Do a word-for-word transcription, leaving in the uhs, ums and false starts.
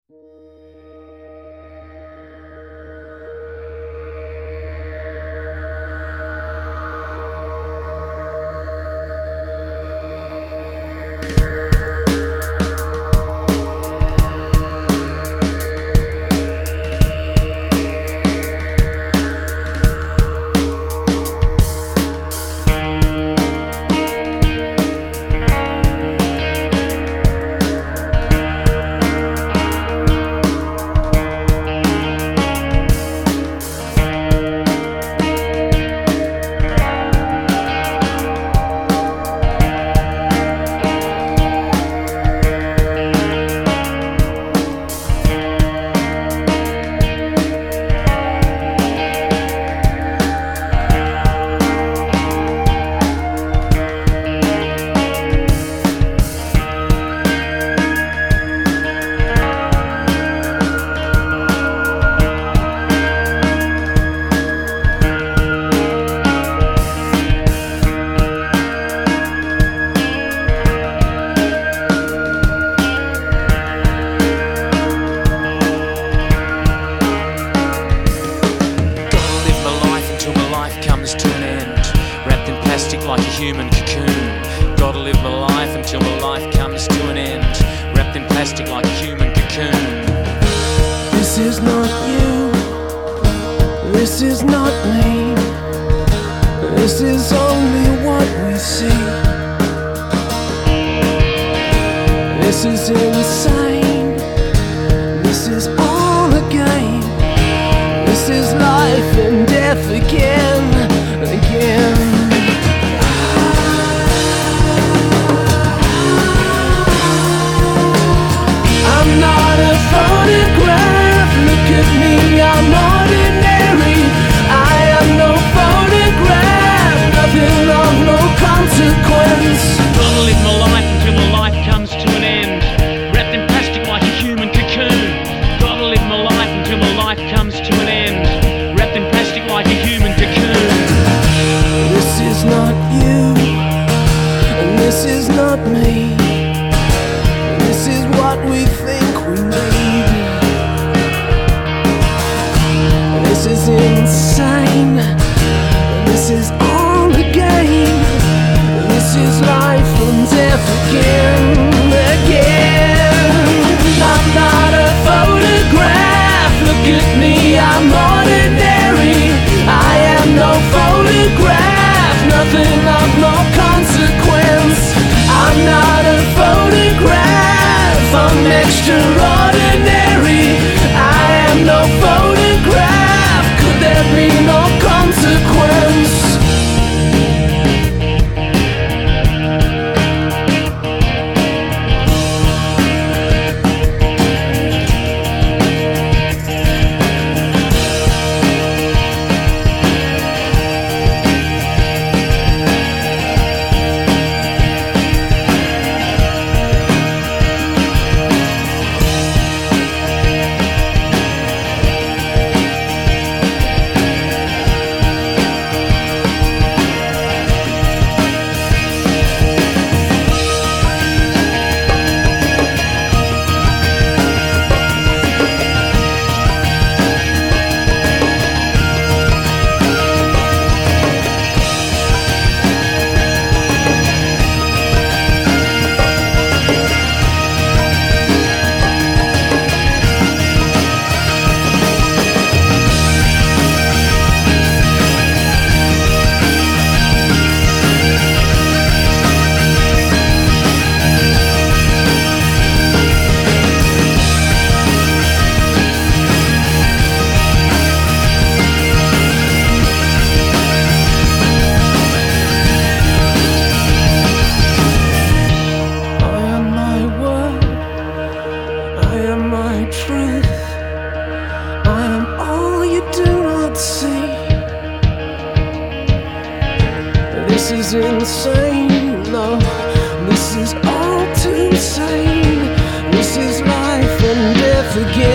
Like a human cocoon. Gotta live my life until my life comes to an end. Wrapped in plastic like a human cocoon. This is not you. This is not me. This is only what we see. This is insane. This is all a game. This is life and death again, again. I'm not a photograph, look at me, I'm ordinary. I am no photograph, nothing of no consequence. Gotta live my life until my life comes to an end. Wrapped in plastic like a human cocoon. Gotta live my life until my life comes to an end. Wrapped in plastic like a human cocoon. This is not you, and this is not me. This is what we think we need. This is insane. This is all a game. This is life and death again, again. I'm not a photograph. Look at me, I'm ordinary. I am no photograph, nothing of no consequence. I'm not a photograph, I'm extraordinary. I am no photograph, could there be no consequence? This is insane, no, this is all too sane. This is life and death again.